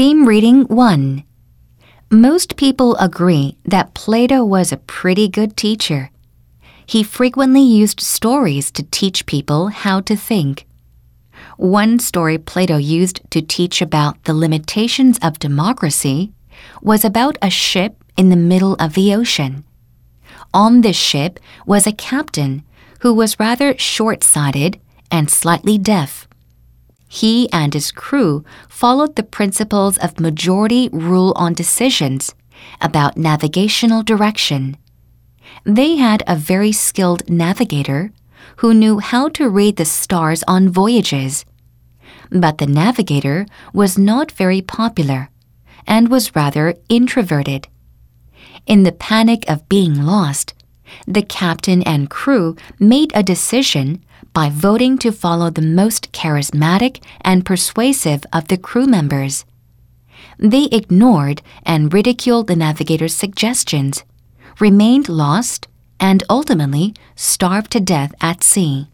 Theme Reading 1. Most people agree that Plato was a pretty good teacher. He frequently used stories to teach people how to think. One story Plato used to teach about the limitations of democracy was about a ship in the middle of the ocean. On this ship was a captain who was rather short-sighted and slightly deaf. He and his crew followed the principles of majority rule on decisions about navigational direction. They had a very skilled navigator who knew how to read the stars on voyages. But the navigator was not very popular and was rather introverted. In the panic of being lost, the captain and crew made a decision by voting to follow the most charismatic and persuasive of the crew members. They ignored and ridiculed the navigator's suggestions, remained lost, and ultimately starved to death at sea.